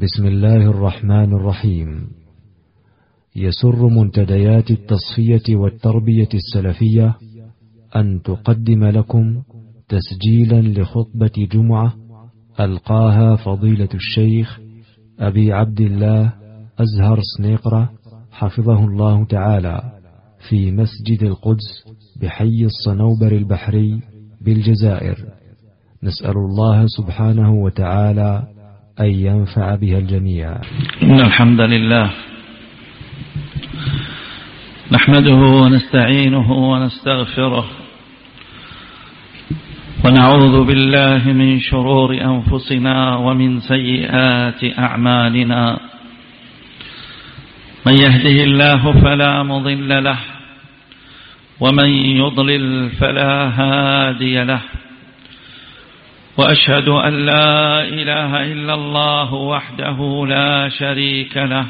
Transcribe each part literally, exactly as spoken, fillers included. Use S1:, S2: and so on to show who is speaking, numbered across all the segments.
S1: بسم الله الرحمن الرحيم. يسر منتديات التصفية والتربية السلفية أن تقدم لكم تسجيلا لخطبة جمعة ألقاها فضيلة الشيخ أبي عبد الله أزهر سنيقرة حفظه الله تعالى في مسجد القدس بحي الصنوبر البحري بالجزائر. نسأل الله سبحانه وتعالى أن ينفع بها الجميع.
S2: إن الحمد لله نحمده ونستعينه ونستغفره ونعوذ بالله من شرور أنفسنا ومن سيئات أعمالنا. من يهده الله فلا مضل له ومن يضلل فلا هادي له، وأشهد أن لا إله إلا الله وحده لا شريك له،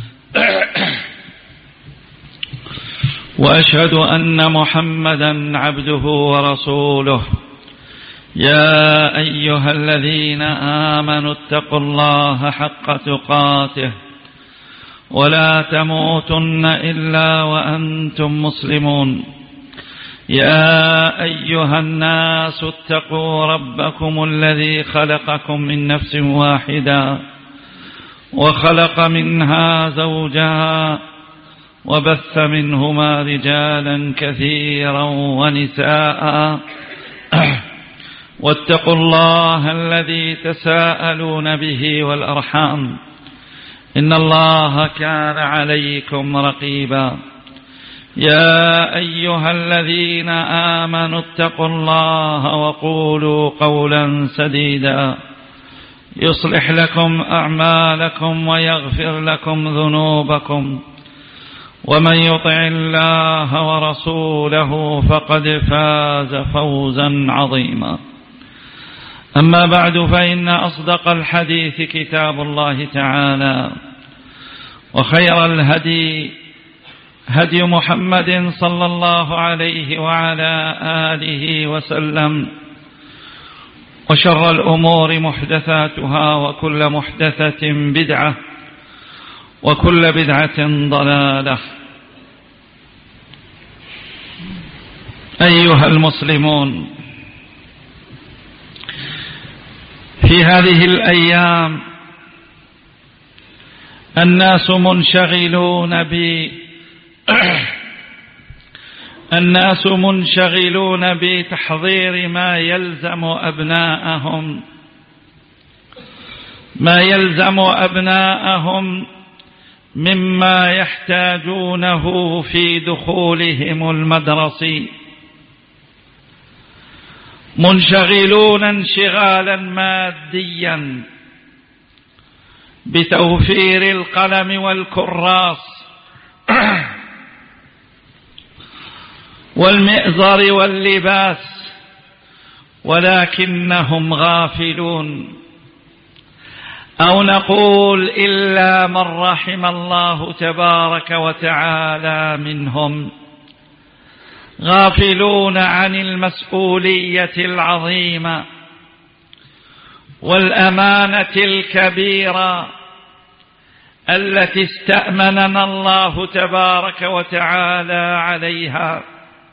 S2: وأشهد أن محمدا عبده ورسوله. يا أيها الذين آمنوا اتقوا الله حق تقاته ولا تموتن إلا وأنتم مسلمون. يا أيها الناس اتقوا ربكم الذي خلقكم من نفس واحدة وخلق منها زوجها وبث منهما رجالا كثيرا ونساء، واتقوا الله الذي تساءلون به والأرحام إن الله كان عليكم رقيبا. يا أيها الذين آمنوا اتقوا الله وقولوا قولا سديدا يصلح لكم أعمالكم ويغفر لكم ذنوبكم، ومن يطع الله ورسوله فقد فاز فوزا عظيما. أما بعد، فإن أصدق الحديث كتاب الله تعالى، وخير الهدي هدي محمد صلى الله عليه وعلى آله وسلم، وشر الأمور محدثاتها، وكل محدثة بدعة، وكل بدعة ضلالة. أيها المسلمون، في هذه الأيام الناس منشغلون ب الناس منشغلون بتحضير ما يلزم أبناءهم ما يلزم أبناءهم مما يحتاجونه في دخولهم المدرسي، منشغلون انشغالا ماديا بتوفير القلم والكراس والمئزر واللباس، ولكنهم غافلون، أو نقول إلا من رحم الله تبارك وتعالى منهم، غافلون عن المسؤولية العظيمة والأمانة الكبيرة التي استأمننا الله تبارك وتعالى عليها.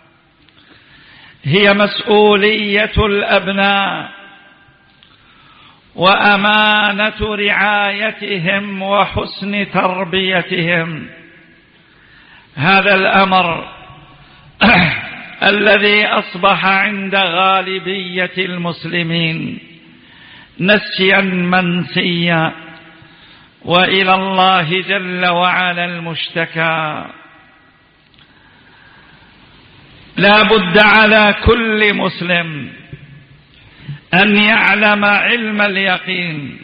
S2: هي مسؤولية الأبناء وأمانة رعايتهم وحسن تربيتهم. هذا الأمر الذي أصبح عند غالبية المسلمين نسيا منسيا، وإلى الله جل وعلا المشتكى. لا بد على كل مسلم أن يعلم علم اليقين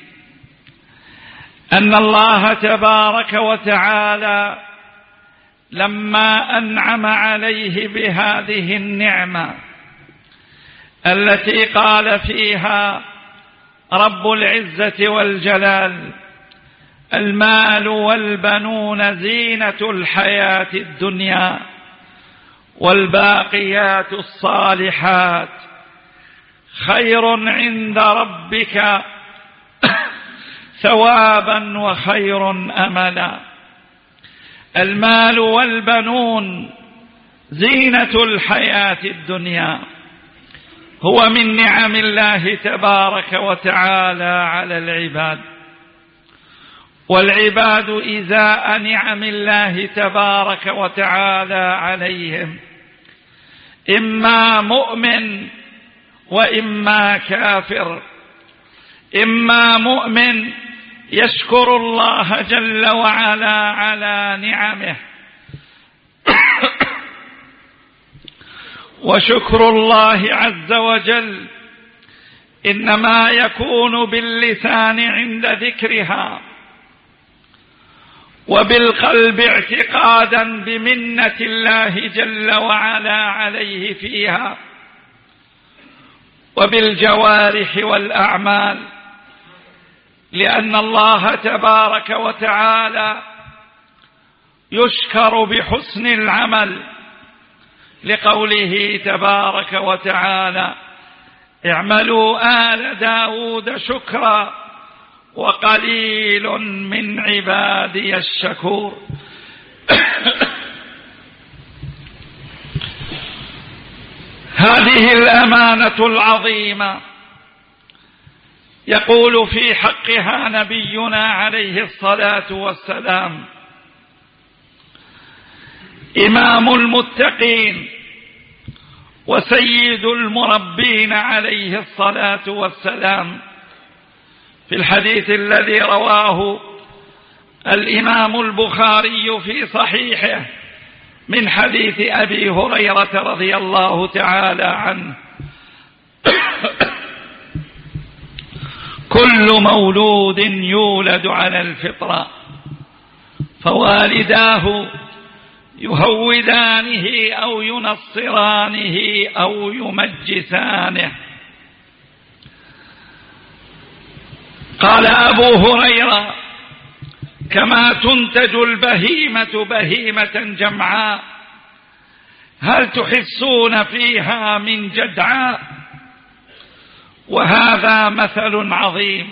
S2: أن الله تبارك وتعالى لما أنعم عليه بهذه النعمة التي قال فيها رب العزة والجلال: المال والبنون زينة الحياة الدنيا والباقيات الصالحات خير عند ربك ثوابا وخير أملا. المال والبنون زينة الحياة الدنيا، هو من نعم الله تبارك وتعالى على العباد، والعباد إزاء نعم الله تبارك وتعالى عليهم إما مؤمن وإما كافر. إما مؤمن يشكر الله جل وعلا على نعمه، وشكر الله عز وجل إنما يكون باللسان عند ذكرها، وبالقلب اعتقادا بمنة الله جل وعلا عليه فيها، وبالجوارح والأعمال، لأن الله تبارك وتعالى يشكر بحسن العمل، لقوله تبارك وتعالى: اعملوا آل داود شكرا وقليل من عبادي الشكور. هذه الأمانة العظيمة يقول في حقها نبينا عليه الصلاة والسلام: إمام المتقين وسيد المربين عليه الصلاة والسلام، في الحديث الذي رواه الإمام البخاري في صحيحه من حديث أبي هريرة رضي الله تعالى عنه: كل مولود يولد على الفطرة، فوالداه يهودانه أو ينصرانه أو يمجسانه. قال أبو هريرة: كما تنتج البهيمة بهيمة جمعاء، هل تحسون فيها من جدعاء؟ وهذا مثل عظيم.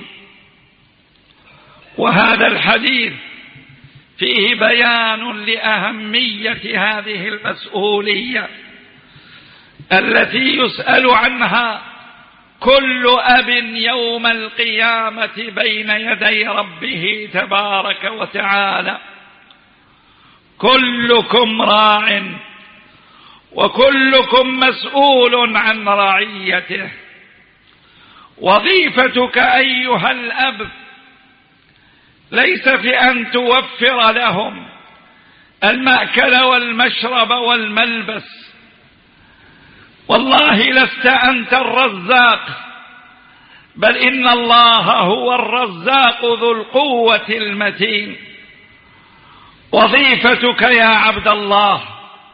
S2: وهذا الحديث فيه بيان لأهمية هذه المسؤولية التي يسأل عنها كل أب يوم القيامة بين يدي ربه تبارك وتعالى. كلكم راع وكلكم مسؤول عن رعيته. وظيفتك أيها الأب ليس في أن توفر لهم المأكل والمشرب والملبس، والله لست أنت الرزاق، بل إن الله هو الرزاق ذو القوة المتين. وظيفتك يا عبد الله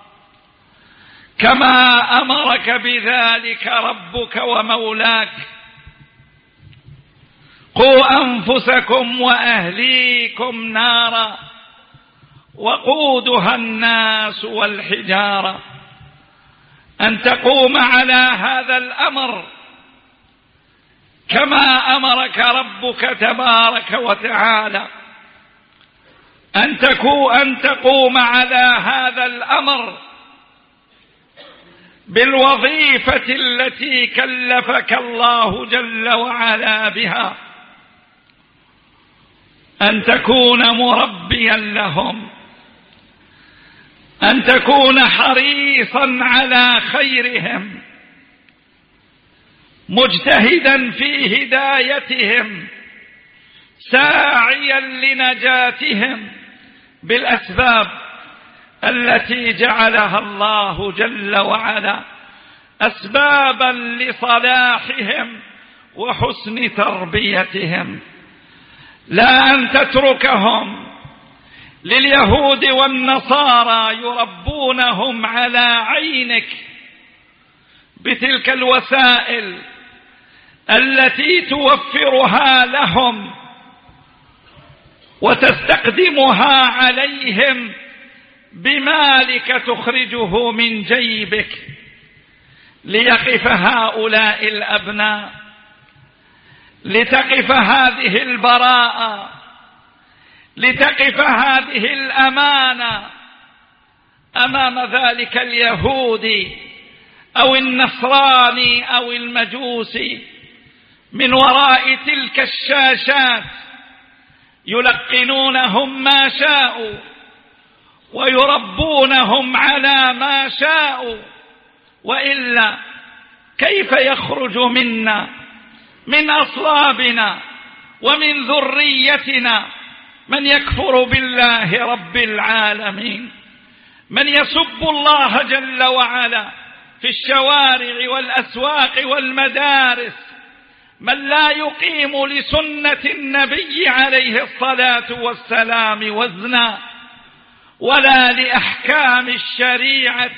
S2: كما أمرك بذلك ربك ومولاك: قوا أنفسكم وأهليكم نارا وقودها الناس والحجارة، أن تقوم على هذا الأمر كما أمرك ربك تبارك وتعالى، أن أن تقوم على هذا الأمر بالوظيفة التي كلفك الله جل وعلا بها، أن تكون مربيا لهم، أن تكون حريصا على خيرهم، مجتهدا في هدايتهم، ساعيا لنجاتهم بالأسباب التي جعلها الله جل وعلا أسبابا لصلاحهم وحسن تربيتهم، لا أن تتركهم لليهود والنصارى يربونهم على عينك بتلك الوسائل التي توفرها لهم وتستخدمها عليهم بمالك تخرجه من جيبك، ليقف هؤلاء الأبناء لتقف هذه البراءة، لتقف هذه الأمانة أمام ذلك اليهودي أو النصراني أو المجوسي من وراء تلك الشاشات، يلقنونهم ما شاءوا ويربونهم على ما شاءوا، وإلا كيف يخرج منا من أصلابنا ومن ذريتنا من يكفر بالله رب العالمين، من يسب الله جل وعلا في الشوارع والأسواق والمدارس، من لا يقيم لسنة النبي عليه الصلاة والسلام وزنا ولا لأحكام الشريعة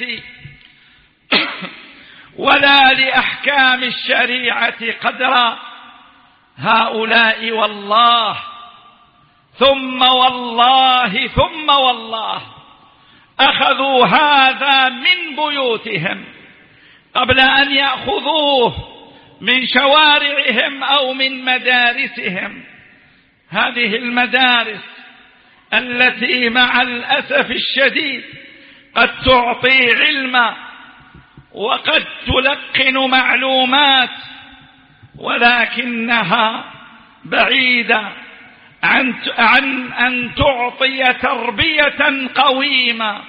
S2: ولا لأحكام الشريعة قدرا. هؤلاء والله ثم والله ثم والله أخذوا هذا من بيوتهم قبل أن يأخذوه من شوارعهم أو من مدارسهم. هذه المدارس التي مع الأسف الشديد قد تعطي علما وقد تلقن معلومات، ولكنها بعيدة عن عن أن تعطي تربية قويمة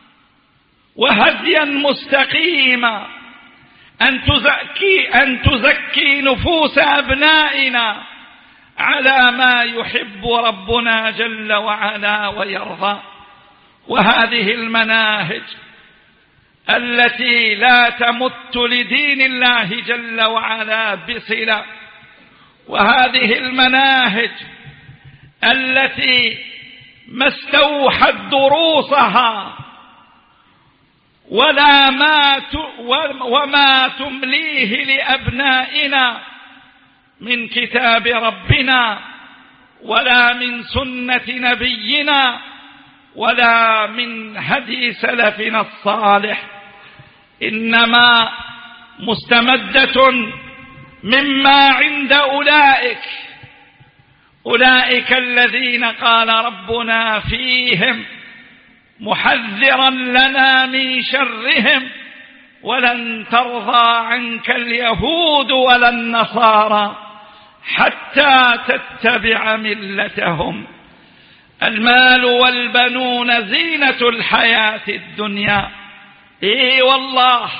S2: وهديا مستقيما، أن تزكي أن تزكي نفوس أبنائنا على ما يحب ربنا جل وعلا ويرضى. وهذه المناهج التي لا تمت لدين الله جل وعلا بصلة، وهذه المناهج التي ما استوحت دروسها ولا ما وما تمليه لأبنائنا من كتاب ربنا ولا من سنة نبينا ولا من هدي سلفنا الصالح، إنما مستمدة مما عند أولئك أولئك الذين قال ربنا فيهم محذرا لنا من شرهم: ولن ترضى عنك اليهود ولا النصارى حتى تتبع ملتهم. المال والبنون زينة الحياة الدنيا. إيه والله،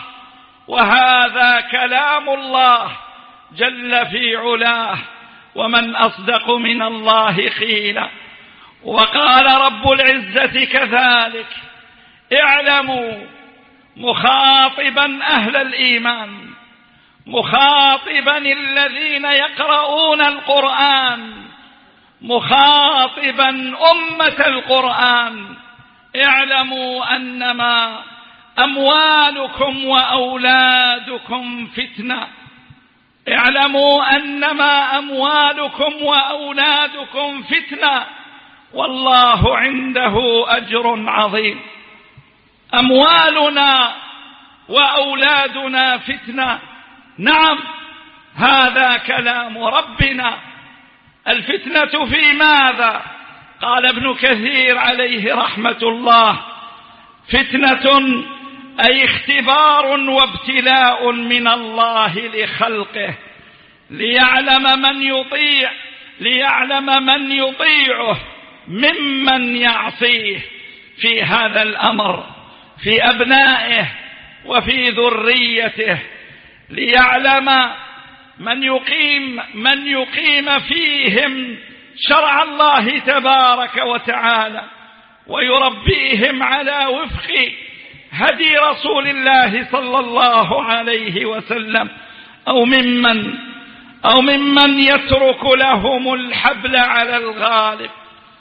S2: وهذا كلام الله جل في علاه، ومن أصدق من الله قيلا. وقال رب العزة كذلك: اعلموا، مخاطبا أهل الإيمان، مخاطبا الذين يقرؤون القرآن، مخاطبا أمة القرآن: اعلموا أنما أموالكم وأولادكم فتنة، اعلموا أنما أموالكم وأولادكم فتنة والله عنده أجر عظيم. أموالنا وأولادنا فتنة، نعم، هذا كلام ربنا. الفتنة في ماذا؟ قال ابن كثير عليه رحمة الله: فتنة أي اختبار وابتلاء من الله لخلقه ليعلم من يطيع ليعلم من يطيعه ممن يعصيه في هذا الأمر، في أبنائه وفي ذريته، ليعلم من يقيم من يقيم فيهم شرع الله تبارك وتعالى ويربيهم على وفق هدي رسول الله صلى الله عليه وسلم، أو ممن أو ممن يترك لهم الحبل على الغالب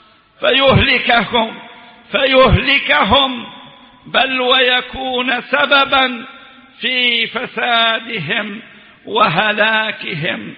S2: فيهلكهم فيهلكهم بل ويكون سببا في فسادهم وهلاكهم.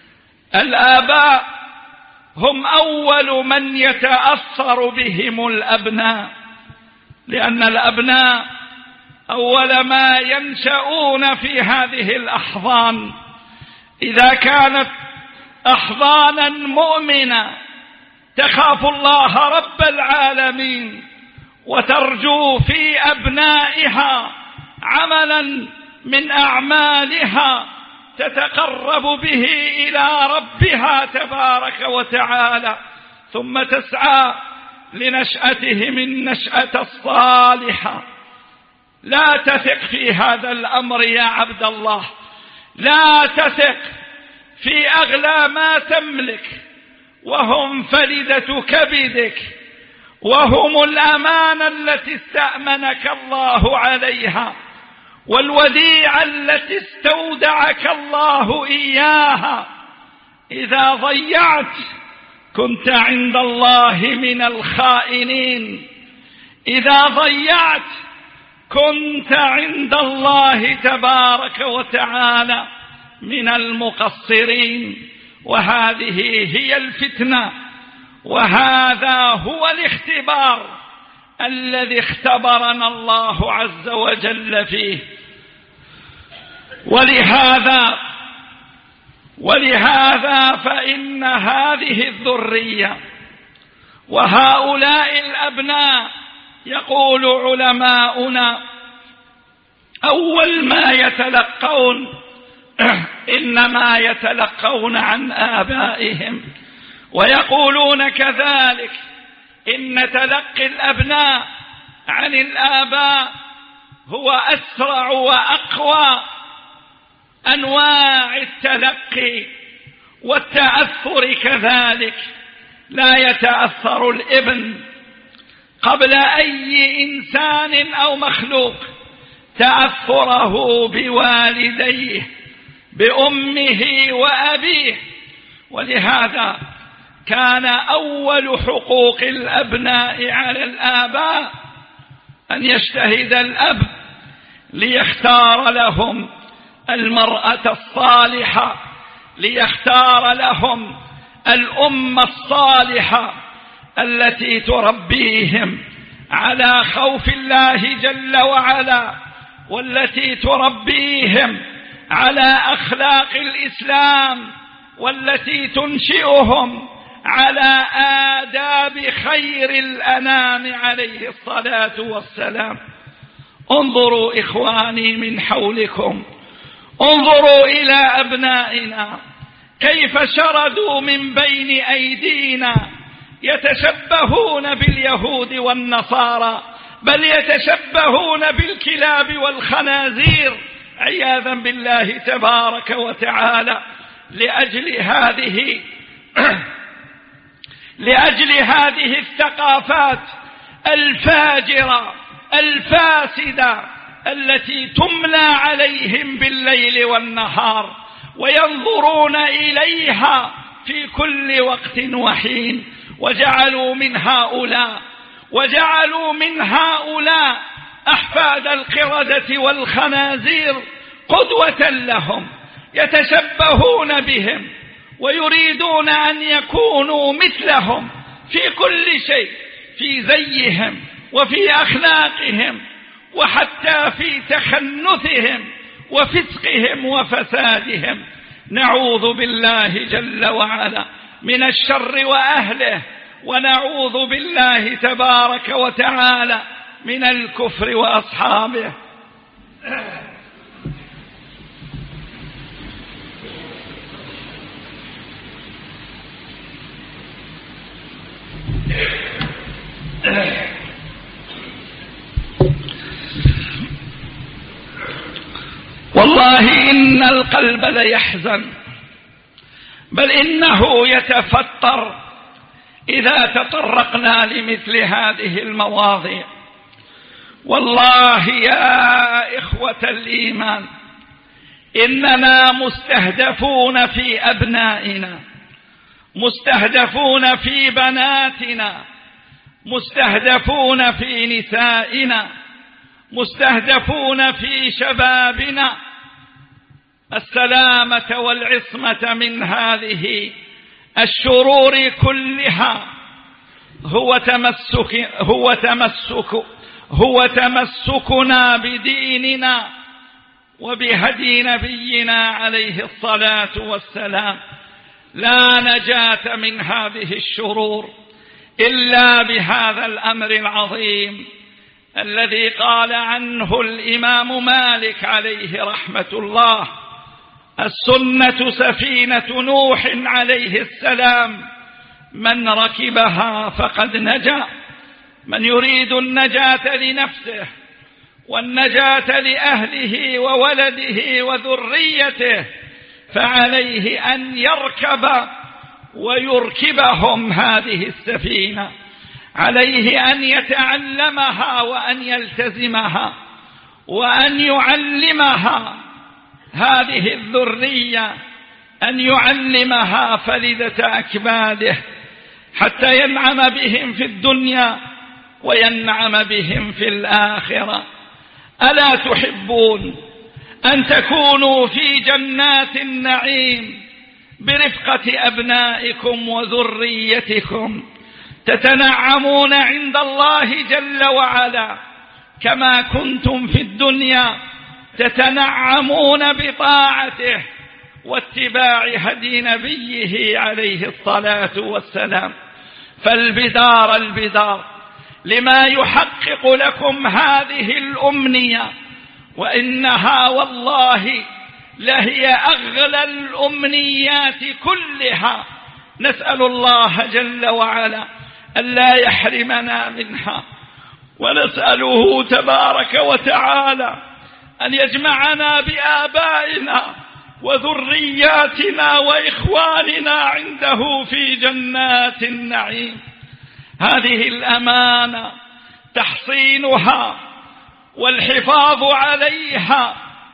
S2: الآباء هم أول من يتأثر بهم الأبناء، لأن الأبناء أول ما ينشأون في هذه الأحضان. إذا كانت أحضانا مؤمنة تخاف الله رب العالمين وترجو في أبنائها عملا من أعمالها تتقرب به إلى ربها تبارك وتعالى، ثم تسعى لنشأتهم النشأة الصالحة. لا تثق في هذا الأمر يا عبد الله، لا تثق في أغلى ما تملك، وهم فلذة كبدك، وهم الأمانة التي استأمنك الله عليها، والوديعة التي استودعك الله إياها. إذا ضيعت كنت عند الله من الخائنين، إذا ضيعت كنت عند الله تبارك وتعالى من المقصرين. وهذه هي الفتنة، وهذا هو الاختبار الذي اختبرنا الله عز وجل فيه. ولهذا ولهذا فإن هذه الذرية وهؤلاء الأبناء، يقول علماؤنا، أول ما يتلقون إنما يتلقون عن آبائهم، ويقولون كذلك إن تلقي الأبناء عن الآباء هو أسرع وأقوى أنواع التلقي والتأثر. كذلك لا يتأثر الابن قبل أي إنسان أو مخلوق تأثره بوالديه، بأمه وأبيه. ولهذا كان أول حقوق الأبناء على الآباء أن يجتهد الأب ليختار لهم المرأة الصالحة، ليختار لهم الأم الصالحة التي تربيهم على خوف الله جل وعلا، والتي تربيهم على أخلاق الإسلام، والتي تنشئهم على آداب خير الأنام عليه الصلاة والسلام. انظروا إخواني من حولكم، انظروا إلى أبنائنا كيف شردوا من بين أيدينا، يتشبهون باليهود والنصارى، بل يتشبهون بالكلاب والخنازير عياذا بالله تبارك وتعالى. لأجل هذه لأجل هذه الثقافات الفاجرة الفاسدة التي تملى عليهم بالليل والنهار، وينظرون إليها في كل وقت وحين، وجعلوا من هؤلاء وجعلوا من هؤلاء أحفاد القردة والخنازير قدوة لهم، يتشبهون بهم ويريدون أن يكونوا مثلهم في كل شيء، في زيهم وفي أخلاقهم، وحتى في تخنثهم وفسقهم وفسادهم. نعوذ بالله جل وعلا من الشر وأهله، ونعوذ بالله تبارك وتعالى من الكفر وأصحابه. والله إن القلب ليحزن، بل إنه يتفطر إذا تطرقنا لمثل هذه المواضيع. والله يا إخوة الإيمان، إننا مستهدفون في أبنائنا، مستهدفون في بناتنا، مستهدفون في نسائنا، مستهدفون في شبابنا. السلامة والعصمة من هذه الشرور كلها هو تمسك هو تمسك هو تمسكنا بديننا وبهدي نبينا عليه الصلاة والسلام. لا نجاة من هذه الشرور إلا بهذا الأمر العظيم الذي قال عنه الإمام مالك عليه رحمة الله: السنة سفينة نوح عليه السلام، من ركبها فقد نجا. من يريد النجاة لنفسه والنجاة لأهله وولده وذريته فعليه أن يركب ويركبهم هذه السفينة، عليه أن يتعلمها وأن يلتزمها وأن يعلمها هذه الذرية، أن يعلمها فلذة أكباده حتى ينعم بهم في الدنيا وينعم بهم في الآخرة. ألا تحبون أن تكونوا في جنات النعيم برفقة أبنائكم وذريتكم، تتنعمون عند الله جل وعلا كما كنتم في الدنيا تتنعمون بطاعته واتباع هدي نبيه عليه الصلاة والسلام؟ فالبدار البدار لما يحقق لكم هذه الأمنية، وإنها والله لهي أغلى الأمنيات كلها. نسأل الله جل وعلا ألا يحرمنا منها، ونسأله تبارك وتعالى أن يجمعنا بآبائنا وذرياتنا وإخواننا عنده في جنات النعيم. هذه الأمانة تحصينها والحفاظ عليها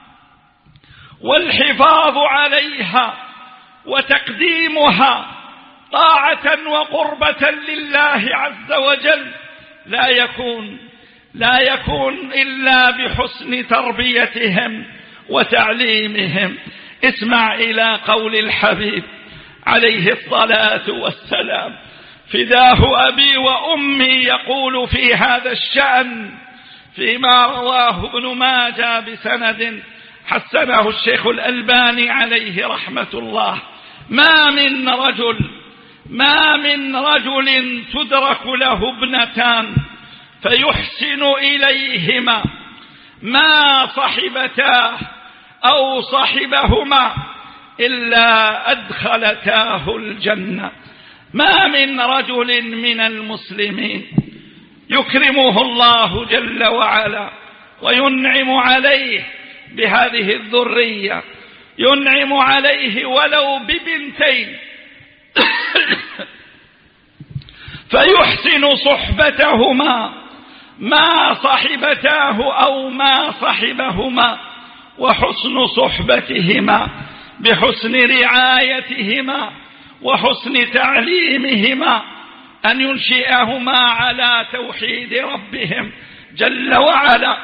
S2: والحفاظ عليها وتقديمها طاعة وقربة لله عز وجل لا يكون لا يكون إلا بحسن تربيتهم وتعليمهم. اسمع إلى قول الحبيب عليه الصلاة والسلام: فداه أبي وأمي، يقول في هذا الشأن فيما رواه ابن ماجه بسند حسنه الشيخ الألباني عليه رحمة الله: ما من رجل ما من رجل تدرك له ابنتان فيحسن إليهما ما صحبتاه أو صحبهما إلا أدخلتاه الجنة. ما من رجل من المسلمين يكرمه الله جل وعلا وينعم عليه بهذه الذرية، ينعم عليه ولو ببنتين فيحسن صحبتهما ما صحبتاه أو ما صحبهما، وحسن صحبتهما بحسن رعايتهما وحسن تعليمهما أن ينشئهما على توحيد ربهم جل وعلا.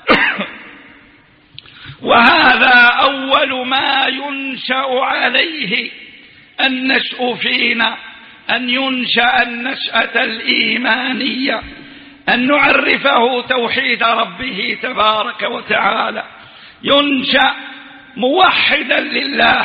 S2: وهذا أول ما ينشأ عليه النشأ فينا، أن ينشأ النشأة الإيمانية، أن نعرفه توحيد ربه تبارك وتعالى، ينشأ موحدا لله،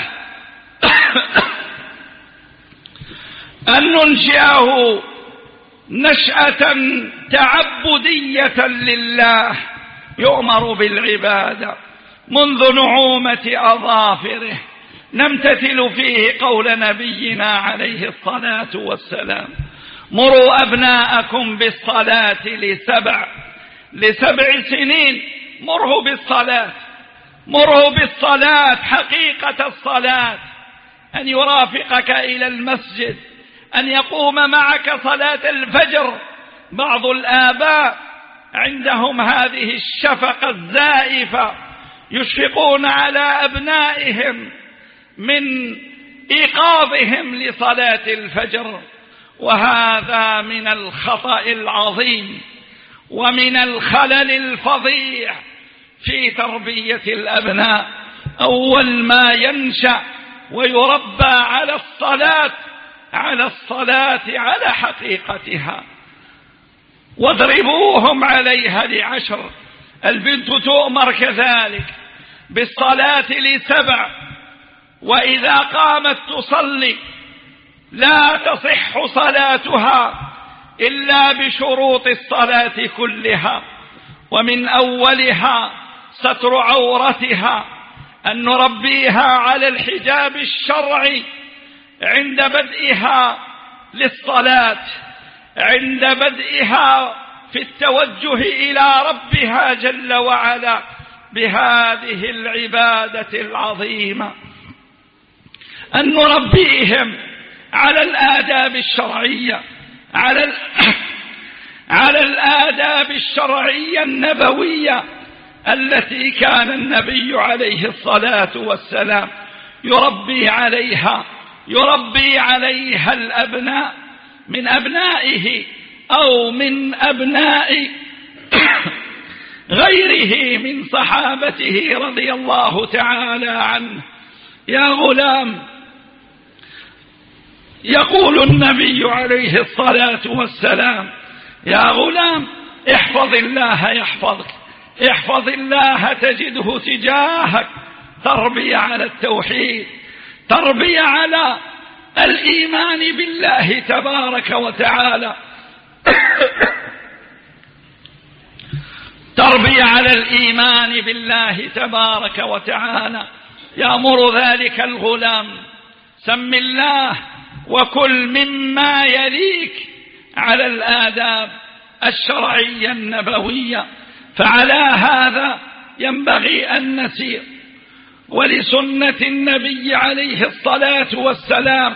S2: أن ننشئه نشأة تعبدية لله، يؤمر بالعبادة منذ نعومة أظافره، نمتثل فيه قول نبينا عليه الصلاة والسلام: مروا أبناءكم بالصلاة لسبع لسبع سنين. مره بالصلاة، مره بالصلاة حقيقة الصلاة، أن يرافقك إلى المسجد، أن يقوم معك صلاة الفجر. بعض الآباء عندهم هذه الشفقة الزائفة، يشفقون على أبنائهم من إيقاظهم لصلاة الفجر، وهذا من الخطأ العظيم ومن الخلل الفظيع في تربية الأبناء. أول ما ينشأ ويربى على الصلاة على الصلاة على حقيقتها، واضربوهم عليها لعشر. البنت تؤمر كذلك بالصلاة لسبع، وإذا قامت تصلي لا تصح صلاتها إلا بشروط الصلاة كلها، ومن أولها ستر عورتها، أن نربيها على الحجاب الشرعي عند بدئها للصلاة، عند بدئها في التوجه إلى ربها جل وعلا بهذه العبادة العظيمة، أن نربيهم على الآداب الشرعية، على على الآداب الشرعية النبوية التي كان النبي عليه الصلاة والسلام يربي عليها يربي عليها الأبناء من أبنائه أو من أبناء غيره من صحابته رضي الله تعالى عنه. يا غلام، يقول النبي عليه الصلاة والسلام: يا غلام احفظ الله يحفظك، احفظ الله تجده تجاهك. تربية على التوحيد، تربية على الإيمان بالله تبارك وتعالى تربية على الإيمان بالله تبارك وتعالى. يأمر ذلك الغلام: سم الله وكل مما يليك على الآداب الشرعية النبوية. فعلى هذا ينبغي أن نسير، ولسنة النبي عليه الصلاة والسلام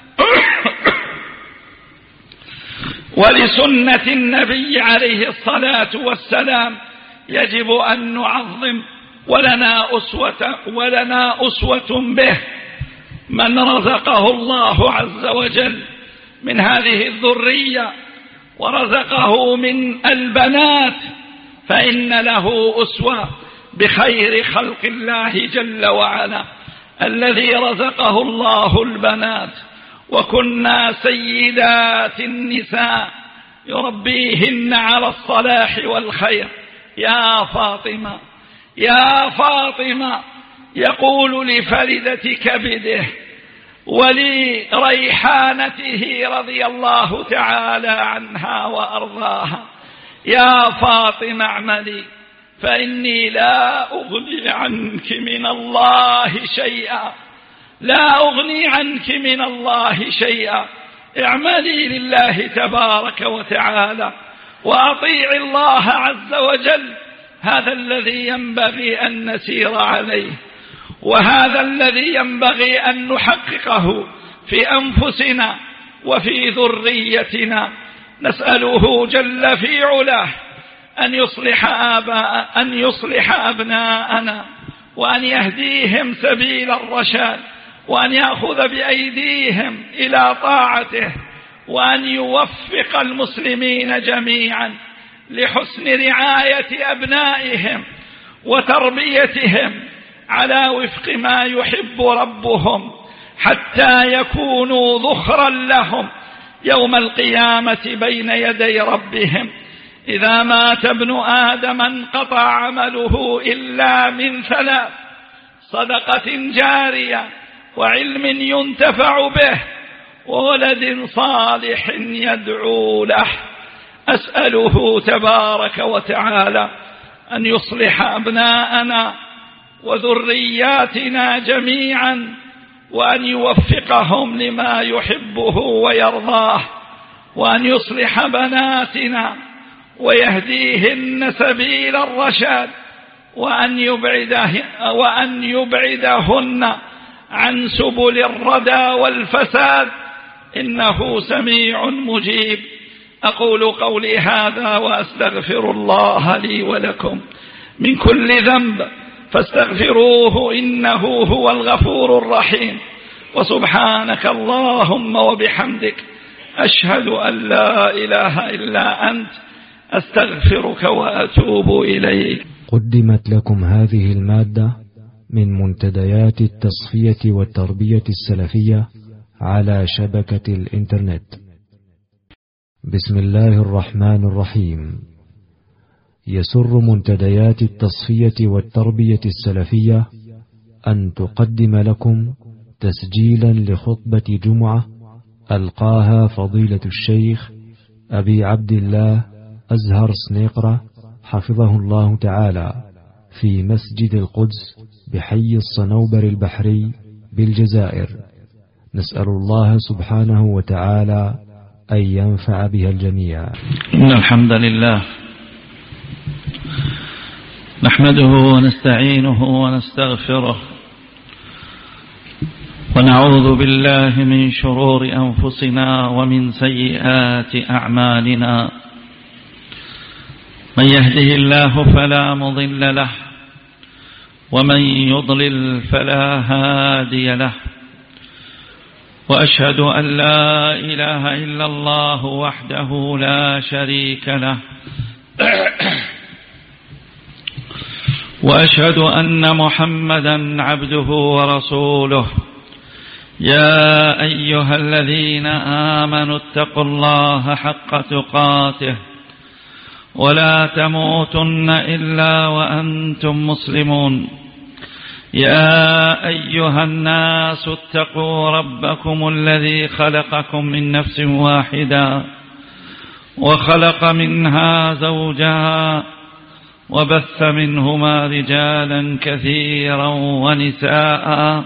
S2: ولسنة النبي عليه الصلاة والسلام يجب أن نعظم، ولنا أسوة ولنا أسوة به. من رزقه الله عز وجل من هذه الذرية ورزقه من البنات فإن له أسوة بخير خلق الله جل وعلا الذي رزقه الله البنات. وكنا سيدات النساء يربيهن على الصلاح والخير. يا فاطمة يا فاطمة، يقول لفردة كبده ولريحانته رضي الله تعالى عنها وأرضاها: يا فاطمة اعملي فإني لا أغني عنك من الله شيئا، لا أغني عنك من الله شيئا. اعملي لله تبارك وتعالى وأطيع الله عز وجل. هذا الذي ينبغي أن نسير عليه، وهذا الذي ينبغي أن نحققه في أنفسنا وفي ذريتنا. نسأله جل في علاه أن يصلح آباء أن يصلح أبناءنا، وأن يهديهم سبيل الرشاد، وأن يأخذ بأيديهم إلى طاعته، وأن يوفق المسلمين جميعا لحسن رعاية أبنائهم وتربيتهم على وفق ما يحب ربهم، حتى يكونوا ذخرا لهم يوم القيامة بين يدي ربهم. إذا مات ابن آدم انقطع عمله إلا من ثلاث: صدقة جارية، وعلم ينتفع به، وولد صالح يدعو له. أسأله تبارك وتعالى أن يصلح أبناءنا وذرياتنا جميعا، وأن يوفقهم لما يحبه ويرضاه، وأن يصلح بناتنا ويهديهن سبيل الرشاد، وأن يبعده وأن يبعدهن عن سبل الردى والفساد، إنه سميع مجيب. أقول قولي هذا وأستغفر الله لي ولكم من كل ذنب فاستغفروه إنه هو الغفور الرحيم. وسبحانك اللهم وبحمدك أشهد أن لا إله إلا أنت أستغفرك وأتوب إليك.
S1: قدمت لكم هذه المادة من منتديات التصفية والتربية السلفية على شبكة الإنترنت. بسم الله الرحمن الرحيم. يسر منتديات التصفية والتربية السلفية أن تقدم لكم تسجيلا لخطبة جمعة ألقاها فضيلة الشيخ أبي عبد الله أزهر سنيقرة حفظه الله تعالى في مسجد القدس بحي الصنوبر البحري بالجزائر. نسأل الله سبحانه وتعالى أن ينفع بها الجميع.
S2: إن الحمد لله نحمده ونستعينه ونستغفره ونعوذ بالله من شرور أنفسنا ومن سيئات أعمالنا. من يهده الله فلا مضل له ومن يضلل فلا هادي له، وأشهد أن لا إله إلا الله وحده لا شريك له، وأشهد أن محمدا عبده ورسوله. يا أيها الذين آمنوا اتقوا الله حق تقاته ولا تموتن إلا وأنتم مسلمون. يا أيها الناس اتقوا ربكم الذي خلقكم من نفس واحدة وخلق منها زوجها وبث منهما رجالا كثيرا ونساء،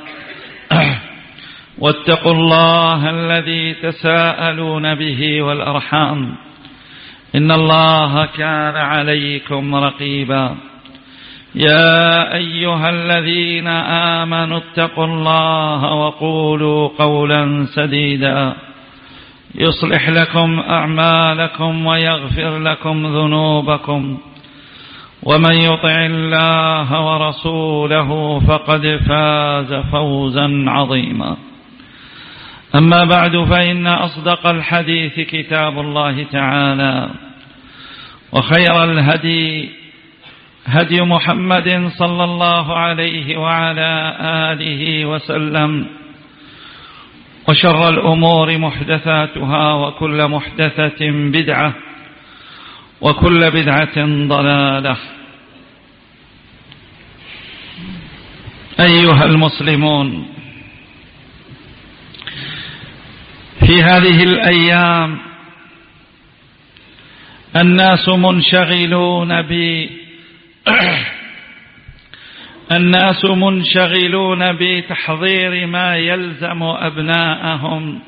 S2: واتقوا الله الذي تساءلون به والأرحام إن الله كان عليكم رقيبا. يا أيها الذين آمنوا اتقوا الله وقولوا قولا سديدا يصلح لكم أعمالكم ويغفر لكم ذنوبكم، ومن يطع الله ورسوله فقد فاز فوزا عظيما. أما بعد، فإن أصدق الحديث كتاب الله تعالى، وخير الهدي هدي محمد صلى الله عليه وعلى آله وسلم، وشر الأمور محدثاتها، وكل محدثة بدعة، وكل بدعة ضلالة. أيها المسلمون، في هذه الأيام الناس منشغلون ب الناس منشغلون بتحضير ما يلزم أبناءهم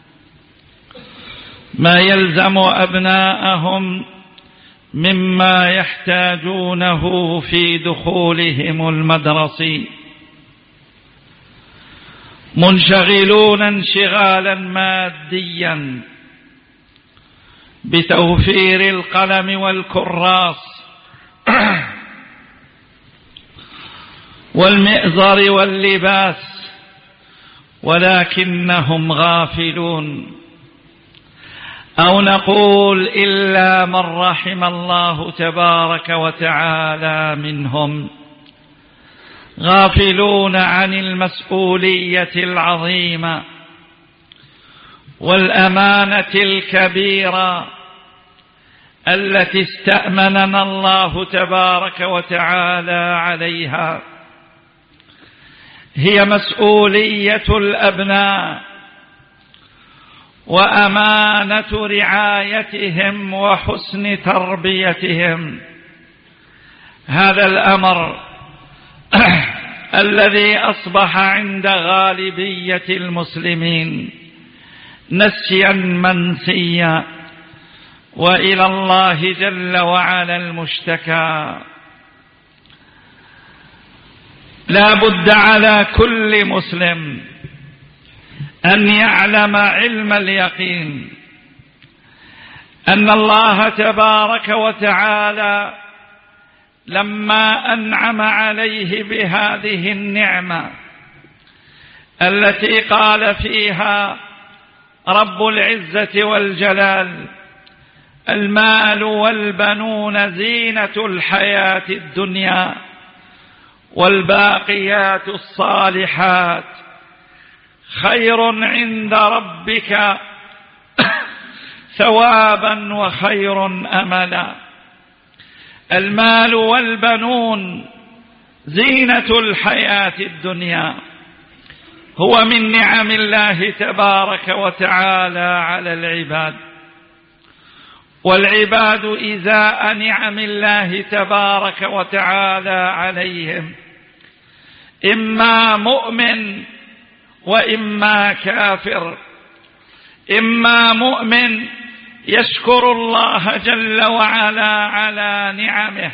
S2: ما يلزم أبناءهم مما يحتاجونه في دخولهم المدرسي، منشغلون انشغالا ماديا بتوفير القلم والكراس والمئزر واللباس، ولكنهم غافلون، أو نقول إلا من رحم الله تبارك وتعالى منهم، غافلون عن المسؤولية العظيمة والأمانة الكبيرة التي استأمننا الله تبارك وتعالى عليها. هي مسؤولية الأبناء وأمانة رعايتهم وحسن تربيتهم. هذا الأمر الذي أصبح عند غالبية المسلمين نسيا منسيا، وإلى الله جل وعلا المشتكى. لا بد على كل مسلم أن يعلم علم اليقين أن الله تبارك وتعالى لما أنعم عليه بهذه النعمة التي قال فيها رب العزة والجلال: المال والبنون زينة الحياة الدنيا والباقيات الصالحات خير عند ربك ثوابا وخير أملا. المال والبنون زينة الحياة الدنيا، هو من نعم الله تبارك وتعالى على العباد، والعباد إزاء نعم الله تبارك وتعالى عليهم إما مؤمن وإما كافر. إما مؤمن يشكر الله جل وعلا على نعمه،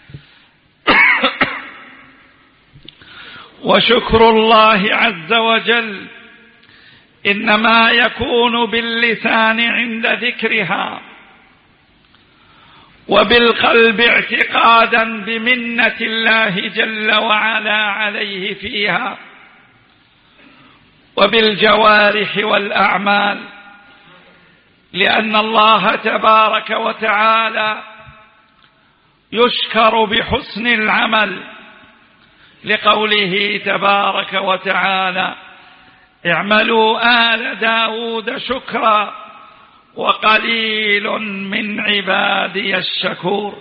S2: وشكر الله عز وجل إنما يكون باللسان عند ذكرها، وبالقلب اعتقادا بمنة الله جل وعلا عليه فيها، وبالجوارح والأعمال، لأن الله تبارك وتعالى يشكر بحسن العمل، لقوله تبارك وتعالى: اعملوا آل داود شكرا وقليل من عبادي الشكور.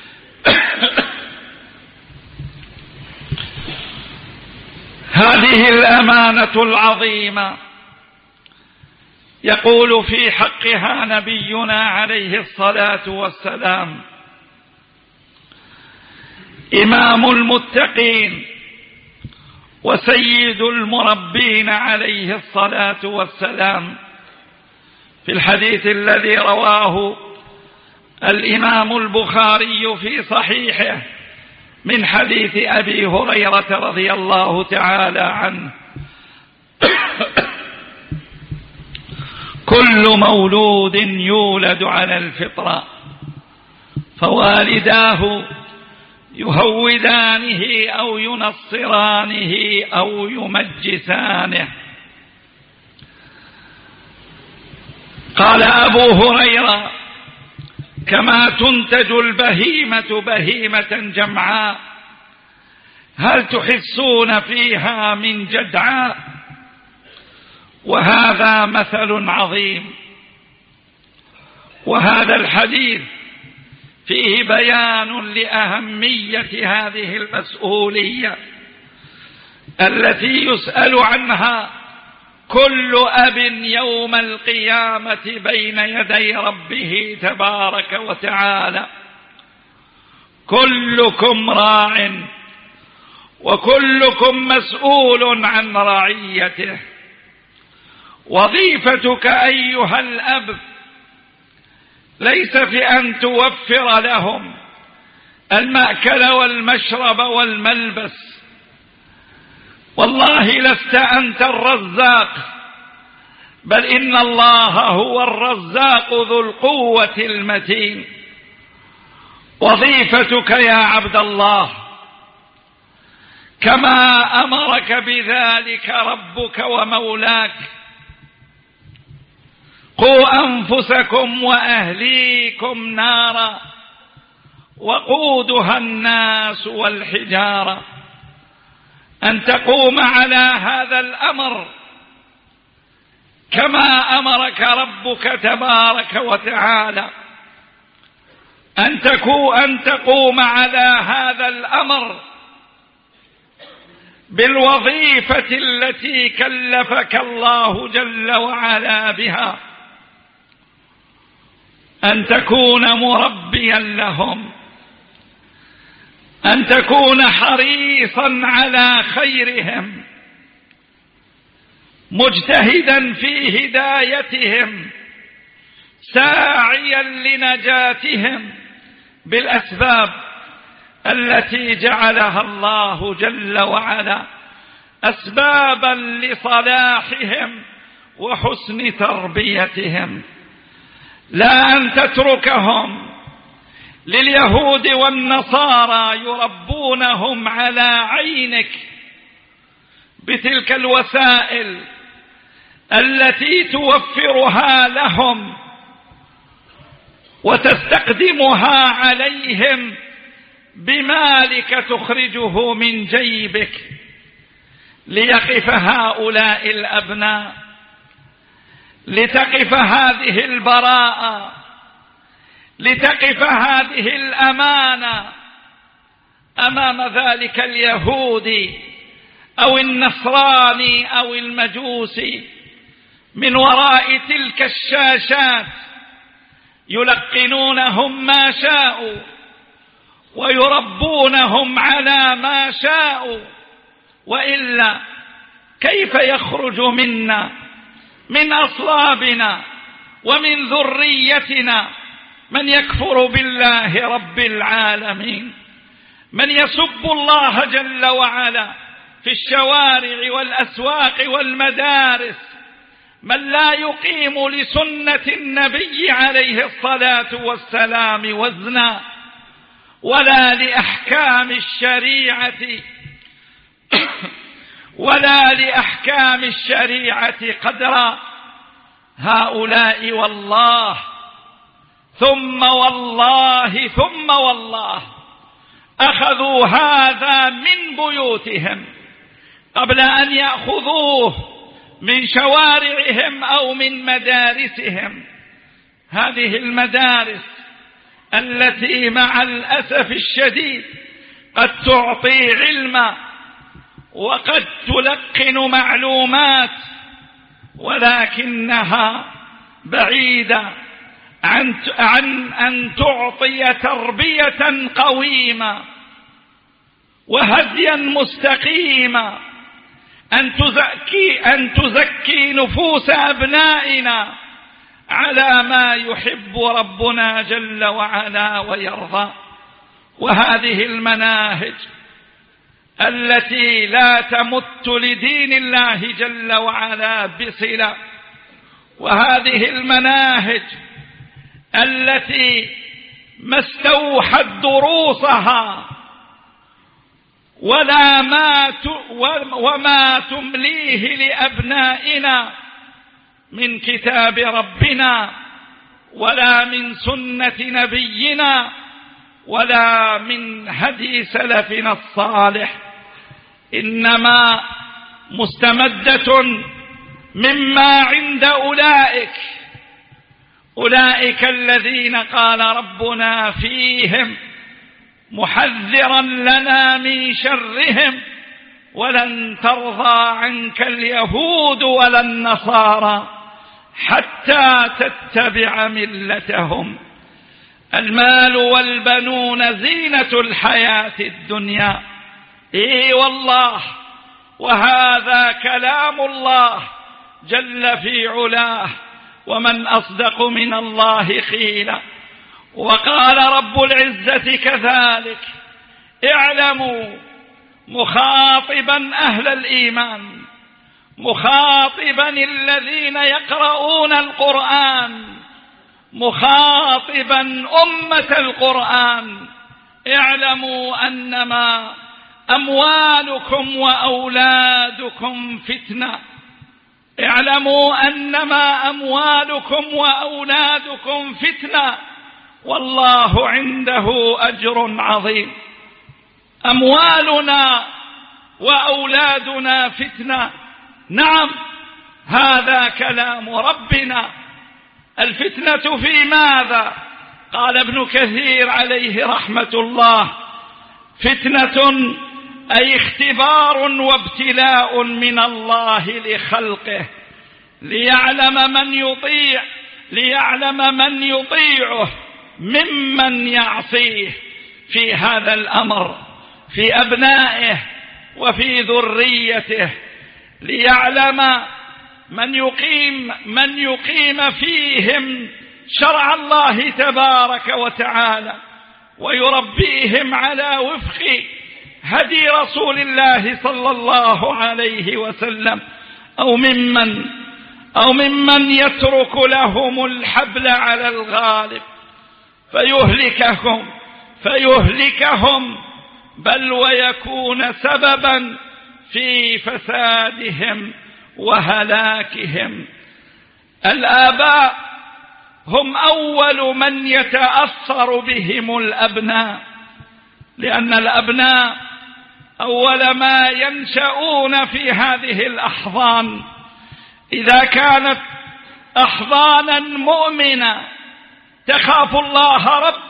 S2: هذه الأمانة العظيمة يقول في حقها نبينا عليه الصلاة والسلام: إمام المتقين وسيد المربين عليه الصلاة والسلام، في الحديث الذي رواه الإمام البخاري في صحيحه من حديث أبي هريرة رضي الله تعالى عنه: كل مولود يولد على الفطرة فوالداه يهودانه أو ينصرانه أو يمجسانه. قال أبو هريرة: كما تنتج البهيمة بهيمة جمعاء هل تحسون فيها من جدعاء؟ وهذا مثل عظيم. وهذا الحديث فيه بيان لأهمية هذه المسؤولية التي يسأل عنها كل أب يوم القيامة بين يدي ربه تبارك وتعالى: كلكم راع وكلكم مسؤول عن رعيته. وظيفتك أيها الأب ليس في أن توفر لهم المأكل والمشرب والملبس، والله لست أنت الرزاق، بل إن الله هو الرزاق ذو القوة المتين. وظيفتك يا عبد الله كما أمرك بذلك ربك ومولاك: قوا أنفسكم وأهليكم نارا وقودها الناس والحجارة، أن تقوم على هذا الأمر كما أمرك ربك تبارك وتعالى، أن أن تقوم على هذا الأمر بالوظيفة التي كلفك الله جل وعلا بها، أن تكون مربيا لهم، أن تكون حريصا على خيرهم، مجتهدا في هدايتهم، ساعيا لنجاتهم بالأسباب التي جعلها الله جل وعلا أسبابا لصلاحهم وحسن تربيتهم، لا أن تتركهم لليهود والنصارى يربونهم على عينك بتلك الوسائل التي توفرها لهم وتستخدمها عليهم بمالك تخرجه من جيبك، ليقف هؤلاء الأبناء، لتقف هذه البراءة، لتقف هذه الأمانة أمام ذلك اليهودي أو النصراني أو المجوسي من وراء تلك الشاشات يلقنونهم ما شاءوا ويربونهم على ما شاءوا، وإلا كيف يخرج منا من أصلابنا ومن ذريتنا من يكفر بالله رب العالمين، من يسب الله جل وعلا في الشوارع والأسواق والمدارس، من لا يقيم لسنة النبي عليه الصلاة والسلام وزنا ولا لأحكام الشريعة ولا لأحكام الشريعة قدرا. هؤلاء والله ثم والله ثم والله أخذوا هذا من بيوتهم قبل أن يأخذوه من شوارعهم أو من مدارسهم. هذه المدارس التي مع الأسف الشديد قد تعطي علما وقد تلقن معلومات، ولكنها بعيدة عن عن أن تعطي تربية قويمة وهديا مستقيما، أن تزكي أن تزكي نفوس أبنائنا على ما يحب ربنا جل وعلا ويرضى. وهذه المناهج التي لا تمت لدين الله جل وعلا بصلة، وهذه المناهج التي ما استوحت دروسها ولا ما وما تمليه لأبنائنا من كتاب ربنا ولا من سنة نبينا ولا من هدي سلفنا الصالح، إنما مستمدة مما عند أولئك أولئك الذين قال ربنا فيهم محذرا لنا من شرهم: ولن ترضى عنك اليهود ولا النصارى حتى تتبع ملتهم. المال والبنون زينة الحياة الدنيا. إيه والله، وهذا كلام الله جل في علاه، ومن أصدق من الله قيلا. وقال رب العزة كذلك: اعلموا، مخاطبا أهل الإيمان، مخاطبا الذين يقرؤون القرآن، مخاطبا أمة القرآن: اعلموا أنما أموالكم وأولادكم فتنة، اعلموا أنما أموالكم وأولادكم فتنة والله عنده أجر عظيم. أموالنا وأولادنا فتنة، نعم، هذا كلام ربنا. الفتنة في ماذا؟ قال ابن كثير عليه رحمة الله: فتنة أي اختبار وابتلاء من الله لخلقه ليعلم من يطيع ليعلم من يطيعه ممن يعصيه في هذا الأمر، في أبنائه وفي ذريته، ليعلم من يقيم من يقيم فيهم شرع الله تبارك وتعالى ويربيهم على وفق هدي رسول الله صلى الله عليه وسلم، أو ممن أو ممن يترك لهم الحبل على الغالب فيهلكهم فيهلكهم بل ويكون سببا في فسادهم وهلاكهم. الآباء هم أول من يتأثر بهم الأبناء، لأن الأبناء أول ما ينشأون في هذه الأحضان. إذا كانت أحضانا مؤمنة تخاف الله رب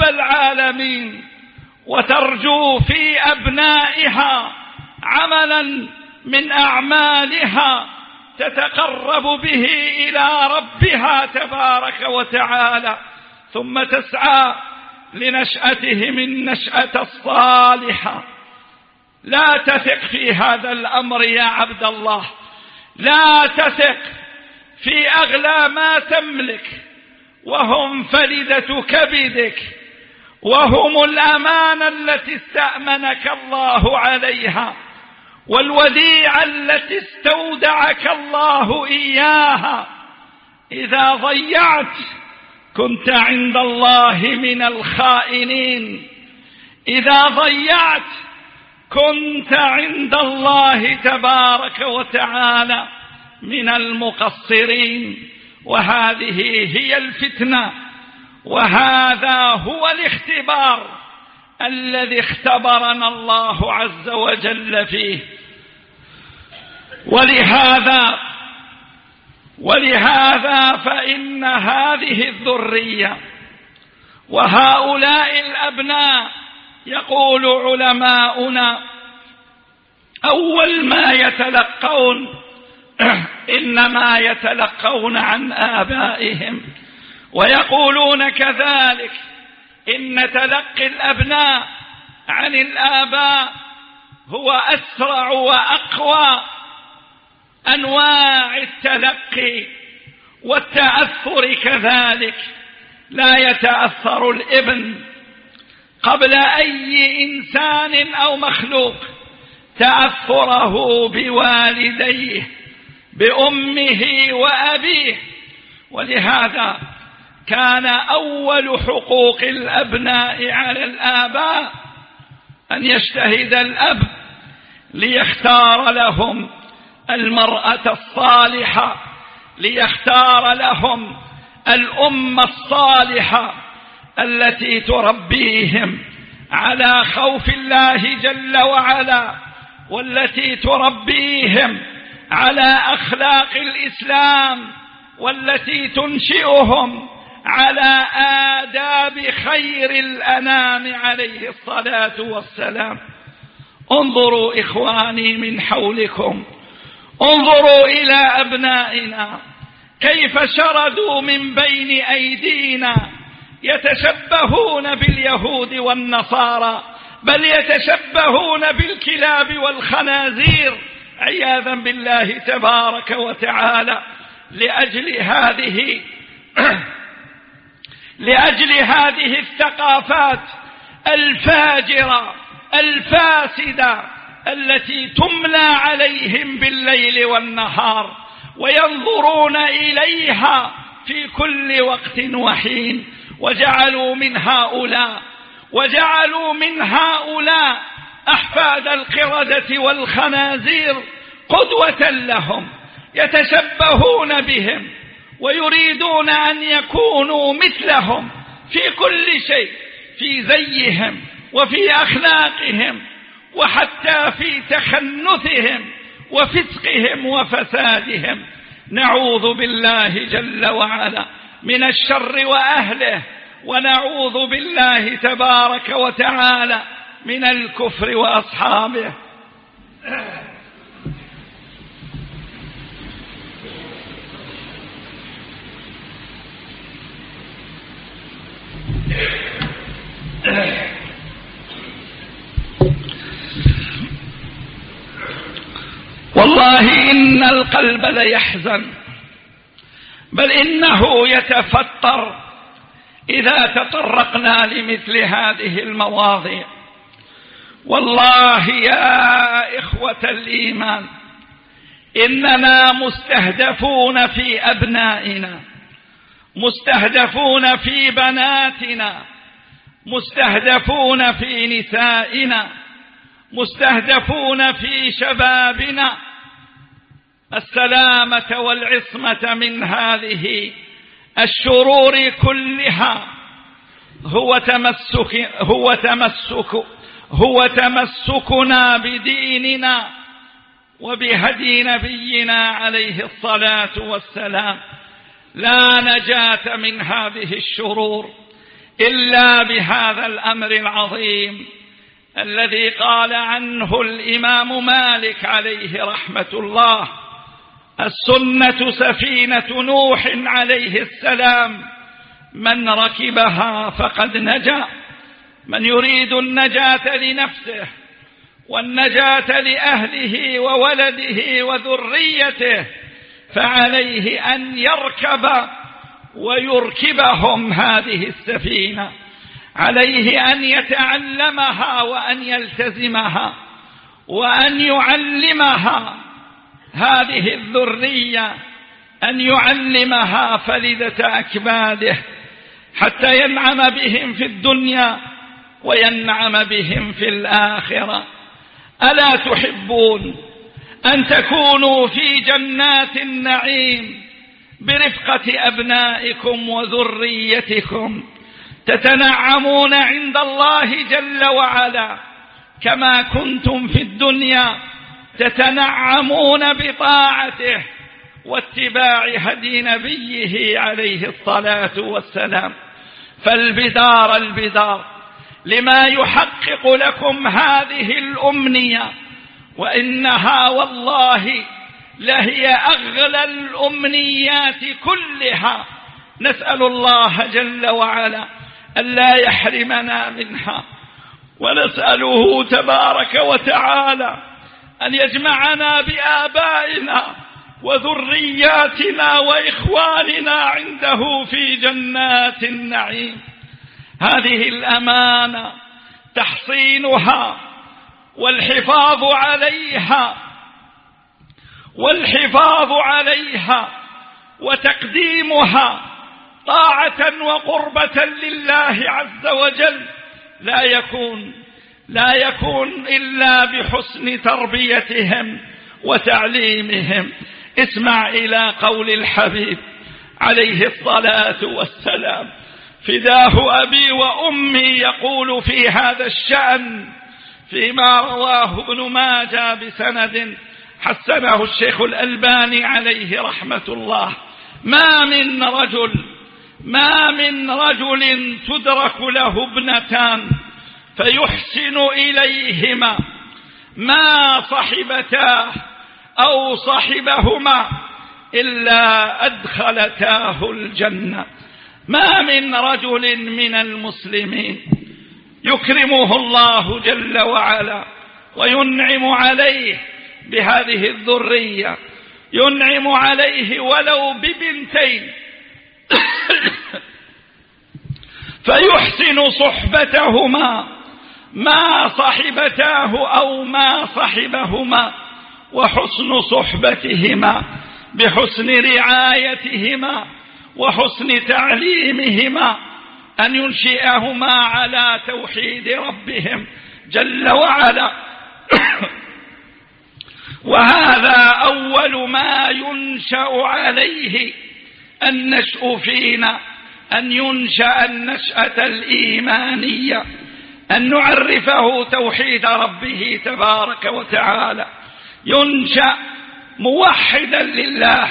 S2: العالمين وترجو في أبنائها عملا من أعمالها تتقرب به إلى ربها تبارك وتعالى، ثم تسعى لنشأتهم النشأة الصالحة. لا تثق في هذا الأمر يا عبد الله، لا تثق في أغلى ما تملك، وهم فلذة كبدك، وهم الأمانة التي استأمنك الله عليها، والوديعة التي استودعك الله إياها. إذا ضيعت كنت عند الله من الخائنين، إذا ضيعت كنت عند الله تبارك وتعالى من المقصرين. وهذه هي الفتنة، وهذا هو الاختبار الذي اختبرنا الله عز وجل فيه. ولهذا ولهذا فإن هذه الذرية وهؤلاء الأبناء، يقول علماؤنا، أول ما يتلقون إنما يتلقون عن آبائهم، ويقولون كذلك إن تلقي الأبناء عن الآباء هو أسرع وأقوى أنواع التلقي. والتأثر كذلك، لا يتأثر الابن قبل أي إنسان أو مخلوق تأثره بوالديه، بأمه وأبيه. ولهذا كان أول حقوق الأبناء على الآباء أن يجتهد الأب ليختار لهم المرأة الصالحة، ليختار لهم الأم الصالحة التي تربيهم على خوف الله جل وعلا، والتي تربيهم على أخلاق الإسلام، والتي تنشئهم على آداب خير الأنام عليه الصلاة والسلام. انظروا إخواني من حولكم، انظروا إلى أبنائنا كيف شردوا من بين أيدينا، يتشبهون باليهود والنصارى، بل يتشبهون بالكلاب والخنازير عياذا بالله تبارك وتعالى. لأجل هذه لأجل هذه الثقافات الفاجرة الفاسدة التي تملى عليهم بالليل والنهار، وينظرون إليها في كل وقت وحين. وجعلوا من هؤلاء وجعلوا من هؤلاء أحفاد القردة والخنازير قدوة لهم، يتشبهون بهم ويريدون أن يكونوا مثلهم في كل شيء، في زيهم وفي أخلاقهم، وحتى في تخنثهم وفسقهم وفسادهم. نعوذ بالله جل وعلا من الشر وأهله، ونعوذ بالله تبارك وتعالى من الكفر وأصحابه. والله إن القلب ليحزن، بل إنه يتفطر إذا تطرقنا لمثل هذه المواضيع. والله يا إخوة الإيمان، إننا مستهدفون في أبنائنا، مستهدفون في بناتنا، مستهدفون في نسائنا، مستهدفون في شبابنا. السلامة والعصمة من هذه الشرور كلها هو تمسك هو تمسك هو تمسكنا بديننا وبهدي نبينا عليه الصلاة والسلام. لا نجاة من هذه الشرور إلا بهذا الأمر العظيم الذي قال عنه الإمام مالك عليه رحمة الله: السنة سفينة نوح عليه السلام، من ركبها فقد نجا. من يريد النجاة لنفسه والنجاة لأهله وولده وذريته فعليه أن يركب ويركبهم هذه السفينة، عليه أن يتعلمها وأن يلتزمها وأن يعلمها هذه الذرية، أن يعلمها فلذة أكباده حتى ينعم بهم في الدنيا وينعم بهم في الآخرة. ألا تحبون أن تكونوا في جنات النعيم برفقة أبنائكم وذريتكم، تتنعمون عند الله جل وعلا كما كنتم في الدنيا تتنعمون بطاعته واتباع هدي نبيه عليه الصلاة والسلام؟ فالبدار البدار لما يحقق لكم هذه الأمنية، وإنها والله لهي أغلى الأمنيات كلها. نسأل الله جل وعلا ألا يحرمنا منها، ونسأله تبارك وتعالى أن يجمعنا بآبائنا وذرياتنا وإخواننا عنده في جنات النعيم. هذه الأمانة تحصينها والحفاظ عليها والحفاظ عليها وتقديمها طاعة وقربة لله عز وجل لا يكون لا يكون إلا بحسن تربيتهم وتعليمهم. اسمع إلى قول الحبيب عليه الصلاة والسلام: فداه أبي وأمي، يقول في هذا الشأن فيما رواه ابن ماجه بسند حسنه الشيخ الألباني عليه رحمة الله: ما من رجل ما من رجل تدرك له ابنتان فيحسن إليهما ما صحبتاه أو صحبهما إلا أدخلتاه الجنة. ما من رجل من المسلمين يكرمه الله جل وعلا وينعم عليه بهذه الذرية، ينعم عليه ولو ببنتين فيحسن صحبتهما ما صحبتاه أو ما صحبهما، وحسن صحبتهما بحسن رعايتهما وحسن تعليمهما أن ينشئهما على توحيد ربهم جل وعلا. وهذا أول ما ينشأ عليه النشأ فينا، أن ينشأ النشأة الإيمانية، أن نعرفه توحيد ربه تبارك وتعالى، ينشأ موحدا لله،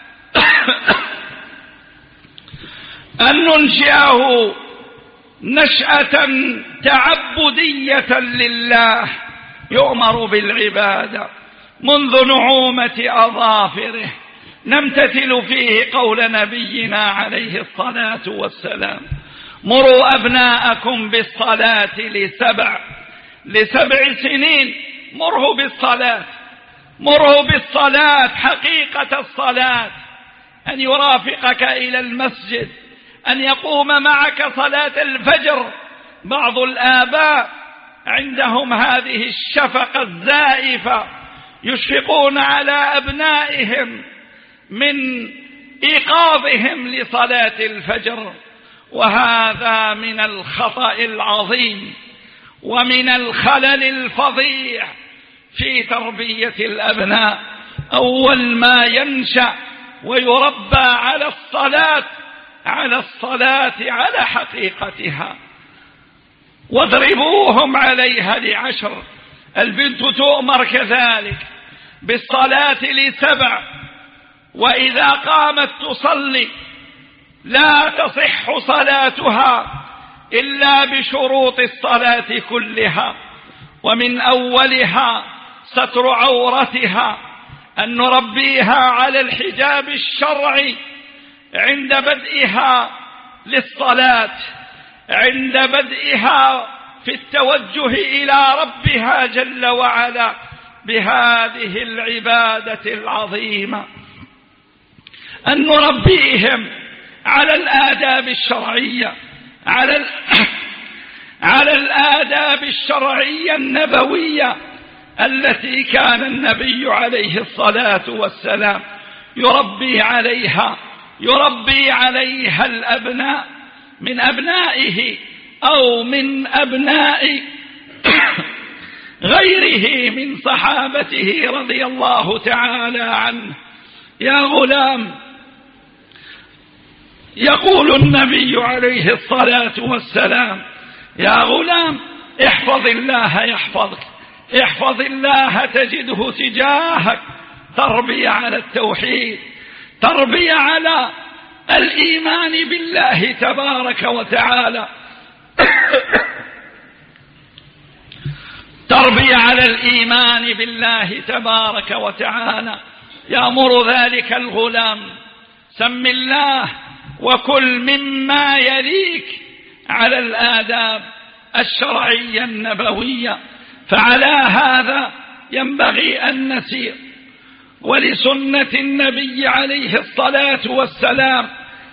S2: أن ننشئه نشأة تعبدية لله، يؤمر بالعبادة منذ نعومة أظافره، نمتثل فيه قول نبينا عليه الصلاة والسلام: مروا أبناءكم بالصلاة لسبع لسبع سنين. مره بالصلاة، مره بالصلاة حقيقة الصلاة، أن يرافقك إلى المسجد، أن يقوم معك صلاة الفجر. بعض الآباء عندهم هذه الشفقة الزائفة، يشفقون على أبنائهم من إيقاظهم لصلاة الفجر، وهذا من الخطأ العظيم ومن الخلل الفظيع في تربية الأبناء. أول ما ينشأ ويربى على الصلاة على الصلاة على حقيقتها، واضربوهم عليها لعشر. البنت تؤمر كذلك بالصلاة لسبع، وإذا قامت تصلي لا تصح صلاتها إلا بشروط الصلاة كلها، ومن أولها ستر عورتها، أن نربيها على الحجاب الشرعي عند بدئها للصلاة، عند بدئها في التوجه إلى ربها جل وعلا بهذه العبادة العظيمة، أن نربيهم على الآداب الشرعية، على على الآداب الشرعية النبوية التي كان النبي عليه الصلاة والسلام يربي عليها يربي عليها الأبناء من أبنائه أو من أبناء غيره من صحابته رضي الله تعالى عنه. يا غلام، يقول النبي عليه الصلاة والسلام: يا غلام احفظ الله يحفظك، احفظ الله تجده تجاهك. تربية على التوحيد، تربية على الإيمان بالله تبارك وتعالى، تربية على الإيمان بالله تبارك وتعالى. يأمر ذلك الغلام: سم الله وكل مما يليك، على الآداب الشرعية النبوية. فعلى هذا ينبغي أن نسير، ولسنة النبي عليه الصلاة والسلام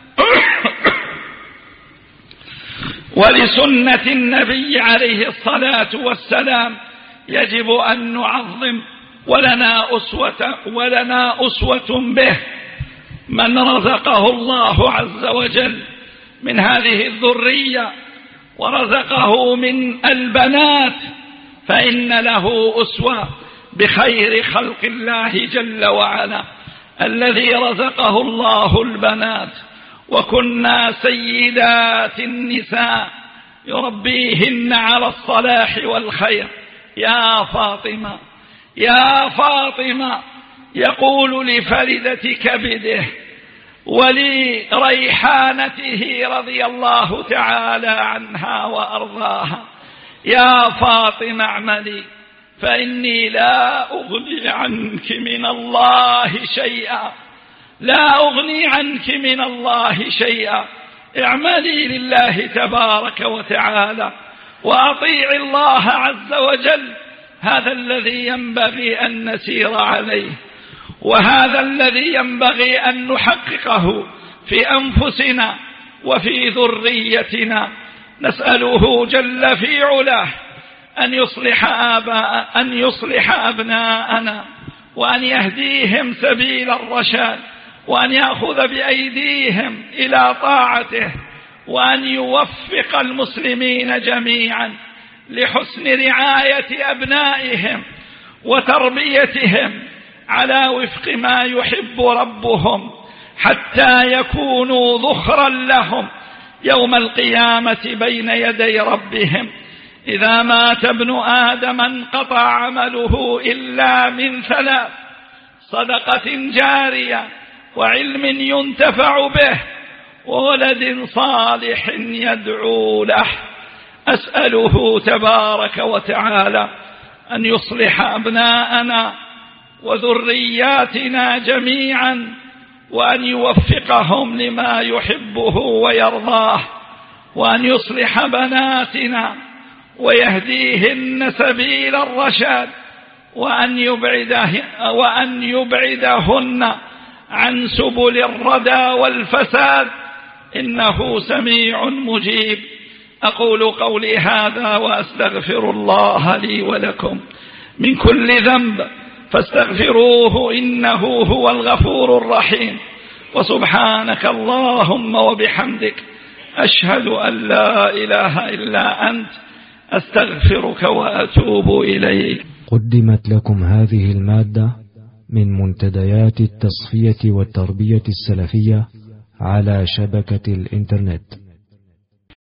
S2: ولسنة النبي عليه الصلاة والسلام يجب أن نعظم، ولنا أسوة ولنا أسوة به من رزقه الله عز وجل من هذه الذرية ورزقه من البنات، فإن له أسوة بخير خلق الله جل وعلا الذي رزقه الله البنات. وكنا سيدات النساء يربيهن على الصلاح والخير. يا فاطمة يا فاطمة، يقول لفردة كبده ولريحانته رضي الله تعالى عنها وأرضاها: يا فاطمة اعملي فإني لا أغني عنك من الله شيئا، لا أغني عنك من الله شيئا. اعملي لله تبارك وتعالى وأطيع الله عز وجل. هذا الذي ينبغي أن نسير عليه، وهذا الذي ينبغي أن نحققه في أنفسنا وفي ذريتنا. نسأله جل في علاه أن يصلح آباء أن يصلح أبناءنا، وأن يهديهم سبيل الرشاد، وأن يأخذ بأيديهم إلى طاعته، وأن يوفق المسلمين جميعا لحسن رعاية أبنائهم وتربيتهم على وفق ما يحب ربهم، حتى يكونوا ذخرا لهم يوم القيامة بين يدي ربهم. إذا مات ابن آدم انقطع عمله إلا من ثلاث: صدقة جارية، وعلم ينتفع به، وولد صالح يدعو له. أسأله تبارك وتعالى أن يصلح أبناءنا وذرياتنا جميعا، وأن يوفقهم لما يحبه ويرضاه، وأن يصلح بناتنا ويهديهن سبيل الرشاد، وأن يبعده وأن يبعدهن عن سبل الردى والفساد، إنه سميع مجيب. أقول قولي هذا وأستغفر الله لي ولكم من كل ذنب فاستغفروه إنه هو الغفور الرحيم. وسبحانك اللهم وبحمدك أشهد أن لا إله إلا أنت أستغفرك وأتوب إليك.
S1: قدمت لكم هذه المادة من منتديات التصفية والتربية السلفية على شبكة الإنترنت.